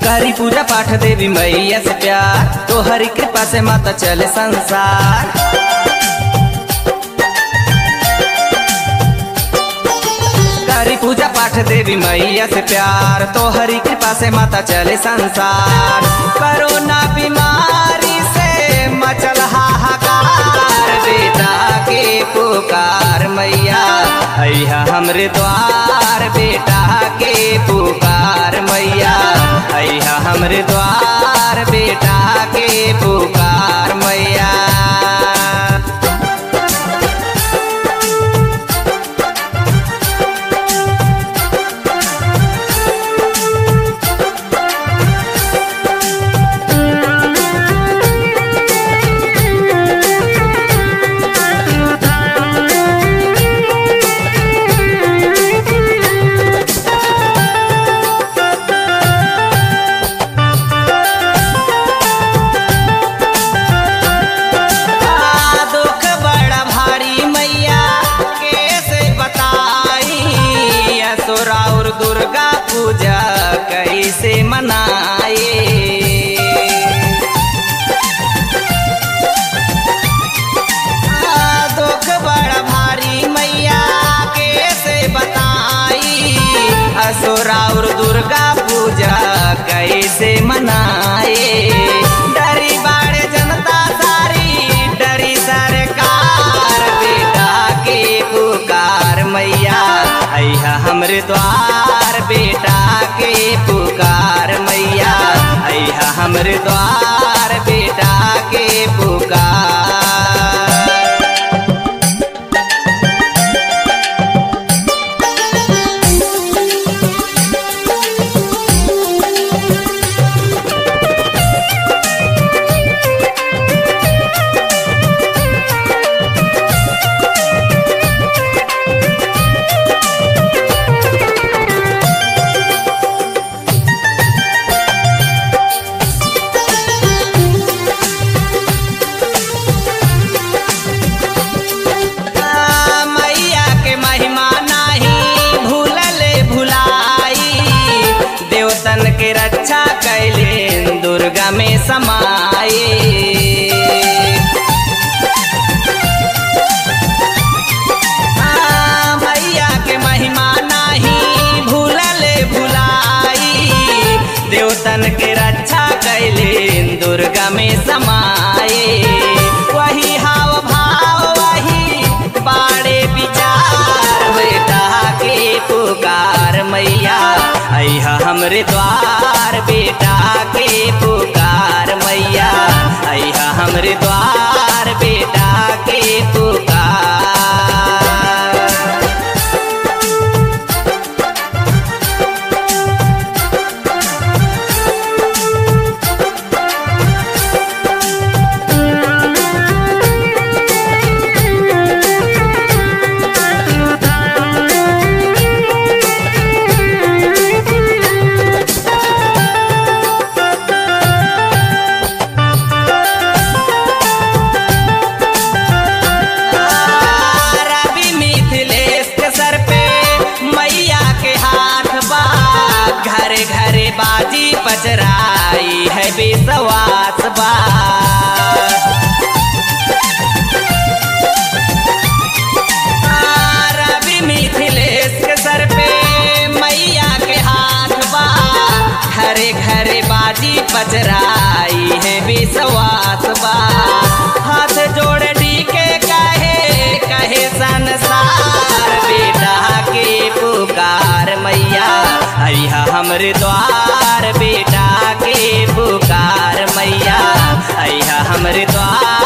करी पूजा पाठ देवी मैया से प्यार, तो हरी कृपा से माता चले संसार। करी पूजा पाठ देवी मैया से प्यार, तो हरी कृपा से माता चले संसार। कोरोना बीमारी से मचल हाहाकार, बेटा के पुकार मैया अइहा हमरे द्वार। बेटा के पुकार मैया अइहा हमरे द्वार। बेटा के पुकार मैया। और दुर्गा पूजा कैसे मनाए, दुख बड़ा भारी मैया कैसे बताई। असुरा और दुर्गा पूजा कैसे मनाए। डरी बाड़े जनता सारी, डरी सरकार। बेटा के पुकार मैया अइहा हमरे द्वार। बेटा के पुकार मैया अइहा हमरे द्वार। बेटा के पुकार। के रक्षा कैले दुर्गा में समाए। मैया के महिमा नाही भूलले भुलाई। देवतन के रक्षा कैले दुर्गा में समाए। वही हाव भाव वही बाड़े विचार। बेटा के पुकार मैया अइहा हमरे द्वार। बेटा के पुकार मैया अइहा हमरे द्वार। बेटा के पुकार। घरे घरे बाजी पचराई है विश्वास बा। रवि मिथिलेश के सर पे मैया के हाथ बा। घरे घरे बाजी पचराई है विश्वास बा। हाथ जोड़े डीके कहे कहे संसार। बेटा के पुकार मैया अइहा हमरे द्वार। बेटा के पुकार मैया अइहा हमरे द्वार।